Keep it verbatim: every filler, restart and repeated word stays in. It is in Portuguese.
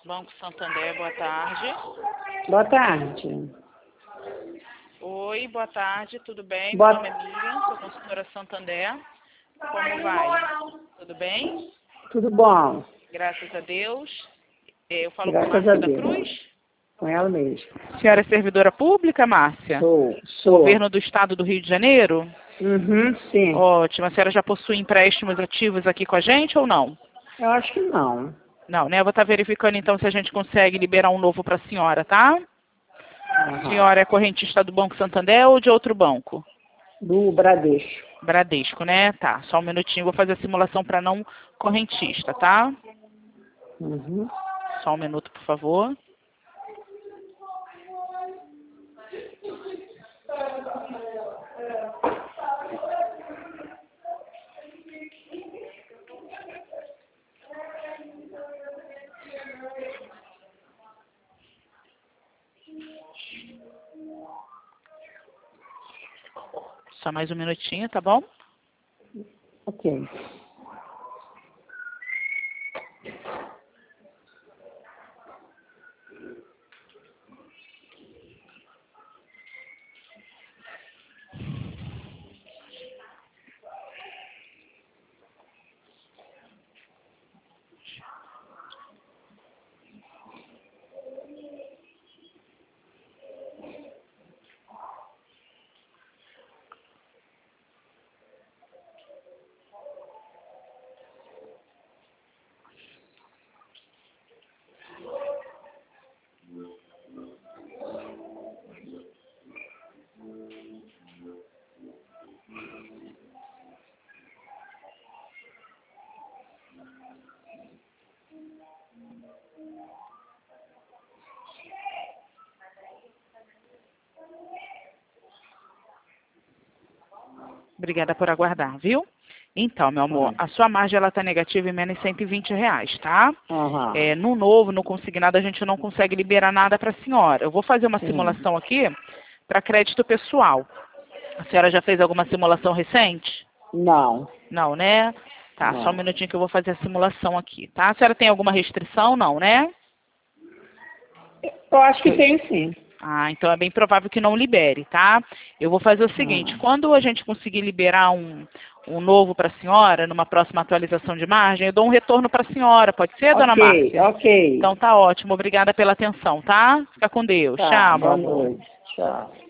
Banco Santander, boa tarde. Boa tarde. Oi, boa tarde, tudo bem? Boa... Meu nome é Miriam, sou consultora Santander. Como vai? Tudo bem? Tudo bom. Graças a Deus. Eu falo Graças com Márcia a da Deus. Cruz. Com ela mesmo. Senhora é servidora pública, Márcia? Sou, sou. Governo do Estado do Rio de Janeiro? Uhum, sim. Ótimo. A senhora já possui empréstimos ativos aqui com a gente ou não? Eu acho que não. Não, né? Eu vou estar verificando então se a gente consegue liberar um novo para a senhora, tá? A Uhum. senhora é correntista do Banco Santander ou de outro banco? Do Bradesco. Bradesco, né? Tá, só um minutinho, vou fazer a simulação para não correntista, tá? Uhum. Só um minuto, por favor. Só mais um minutinho, tá bom? Ok. Obrigada por aguardar, viu? Então, meu amor, Uhum. a sua margem ela tá negativa em menos cento e vinte reais, tá? Uhum. É, no novo, no consignado, a gente não consegue liberar nada para a senhora. Eu vou fazer uma Sim. simulação aqui para crédito pessoal. A senhora já fez alguma simulação recente? Não. Não, né? Tá, Não. só um minutinho que eu vou fazer a simulação aqui, tá? A senhora tem alguma restrição? Não, né? Eu acho que tem sim. Ah, então é bem provável que não libere, tá? Eu vou fazer o seguinte, Uhum. quando a gente conseguir liberar um, um novo para a senhora, numa próxima atualização de margem, eu dou um retorno para a senhora, pode ser, dona Ok, Márcia? ok. Então tá ótimo, obrigada pela atenção, tá? Fica com Deus, Tá, tchau, meu boa amor. noite. Tchau.